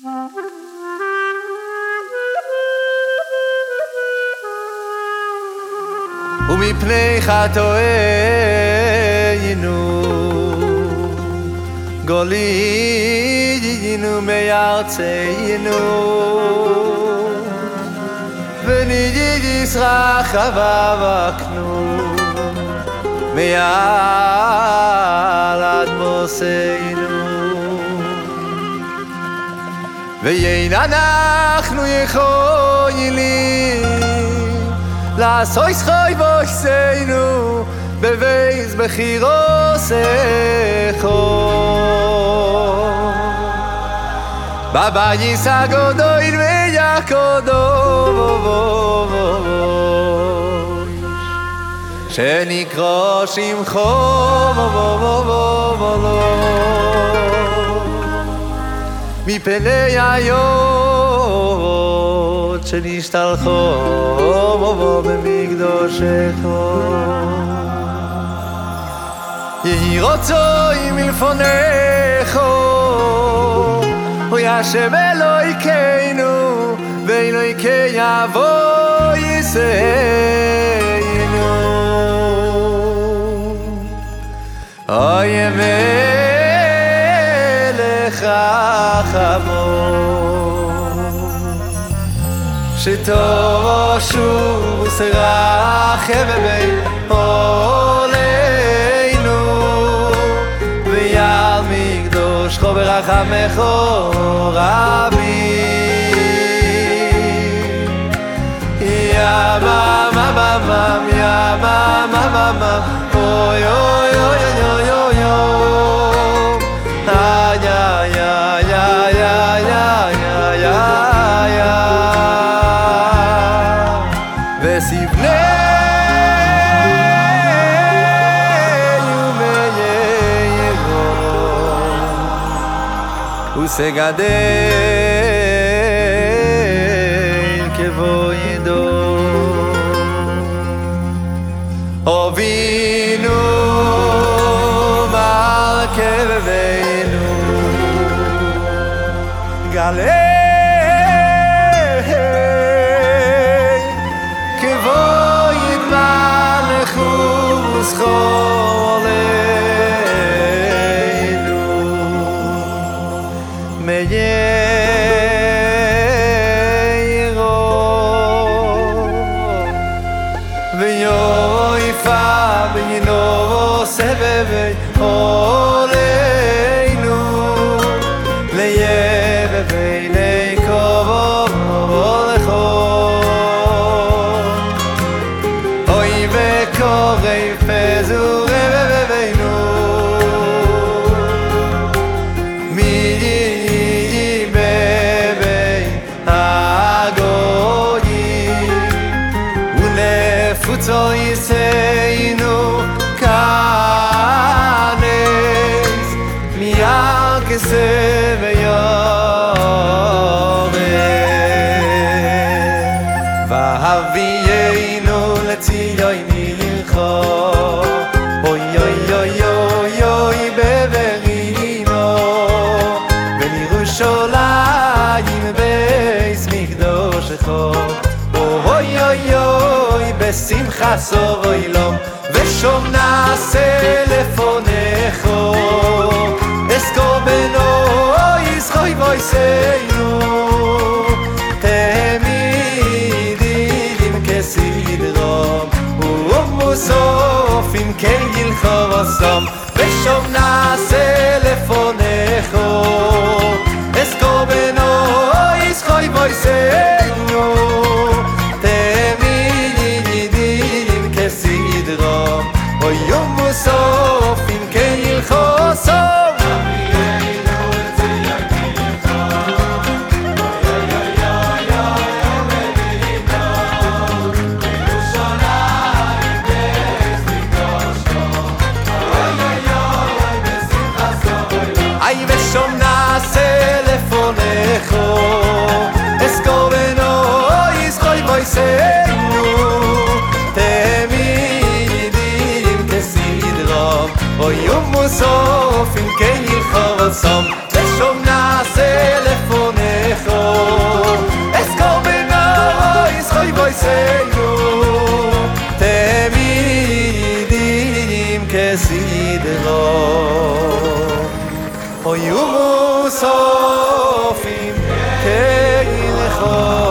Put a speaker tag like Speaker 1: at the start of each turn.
Speaker 1: ומפני חטאינו גלינו מארצנו ונדידיס רחבקנו מעל אדמוסנו ואין אנחנו יכולים לעשות חוי בויסנו בבייס בחירוסך בבייס הגדול והקדוש שנקרא שמך מפני היות שנשתלחו במקדושך יהי רצוי מלפונך אוי השם אלוהינו ואלוהיקי אבוי ישנו אוי מלך רחמון שטוב שוב שרחם בעולנו ויעל מקדושך ברחמך רבים ימם ימם אוי אוי אוי אוי אוי וסגדל כבוידו אבינו מרכבנו גלה כבויד מלכוס ויויפה בינו סבבי עולנו ליבבי נקובו ולכו אוי וקורי פזו רבבינו מידי בבי הגויים ולפוצו יסיינו כנס מיד כסב ויורד והביאנו לציון ילכו אוי אוי אוי אוי אוי בברינו ולירושלים בייס מקדושך אוי אוי אוי בשמחה סוב אילום ושום נעשה לפונך אזכור בנו ישחוי בויסנו תמידים כסדרום ומוסופים כגילכו וסום ושום נעשה לפונך אזכור בנו ישחוי בויסנו אוי יום מוסופים כילכו סוף אבינו לציון כילכו אוי אוי אוי אוי מדינו ירושלים בייס מקדושך אוי אוי אוי בשמחה סוף אי ושום נעשה לפונך אזכור בנו ישחוי בויסנו אוי יום מוסופים כילכו סום ושום נעשה לפונך חסידו היו מוספים כהלכות